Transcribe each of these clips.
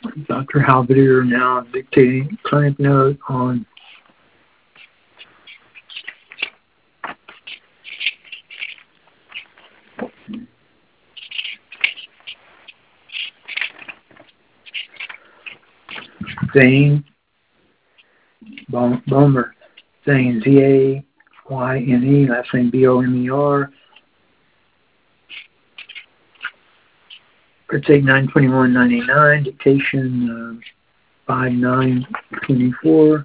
Dr. Halberdier now dictating clinic note on Zane Bomer. Zane, Z-A-Y-N-E, last name B-O-M-E-R. Birth date 9/21/99, dictation 5/9/24.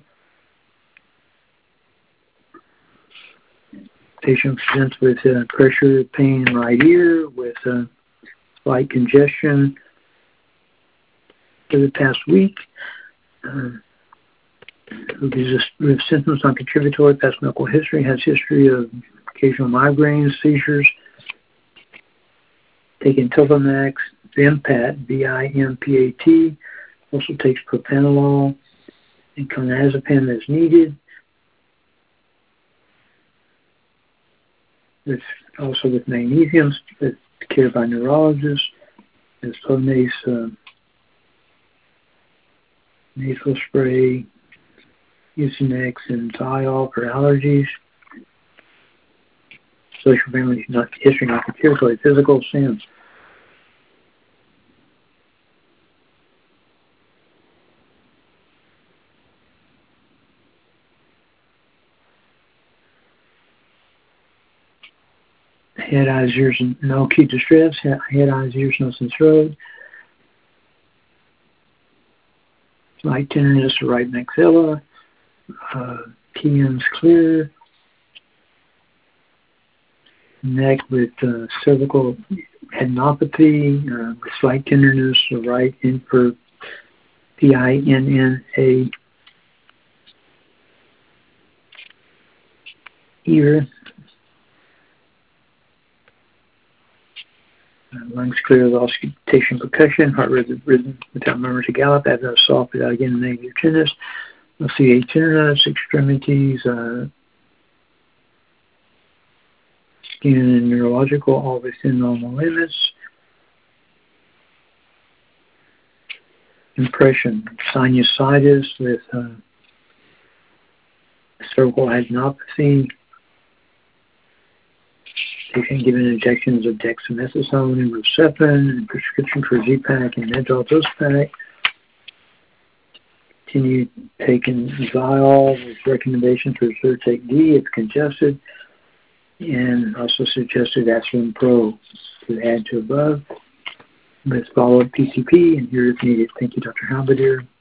Patient presents with pressure, pain in right ear, with slight congestion for the past week. With symptoms non-contributory, past medical history, has history of occasional migraines, seizures, taking Topamax, Vimpat, V-I-M-P-A-T, also takes propranolol and clonazepam as needed. Also with magnesium, with care by neurologists, as Flonase nasal spray, Mucinex, and Tyol for allergies. Social family history not contributory, physical sins. Head, eyes, ears, and no acute distress. Head, eyes, ears, nose, and throat. Slight tenderness of right maxilla. PM's clear. Neck with cervical adenopathy, with slight tenderness of right infra, P-I-N-N-A ear. Lungs clear of auscultation percussion, heart rhythm without murmur to gallop, abdomen soft without again negative tenderness. We'll see a tenderness, extremities, skin and neurological, all within normal limits. Impression, sinusitis with cervical adenopathy. Patient given injections of dexamethasone and Herceptin, and prescription for Z-Pak and Medrol-Dospak. Continue taking Ziol with recommendations for Zyrtec D if congested, and also suggested Aspirin Pro to add to above with follow-up PCP and here if needed. Thank you, Dr. Halberdier.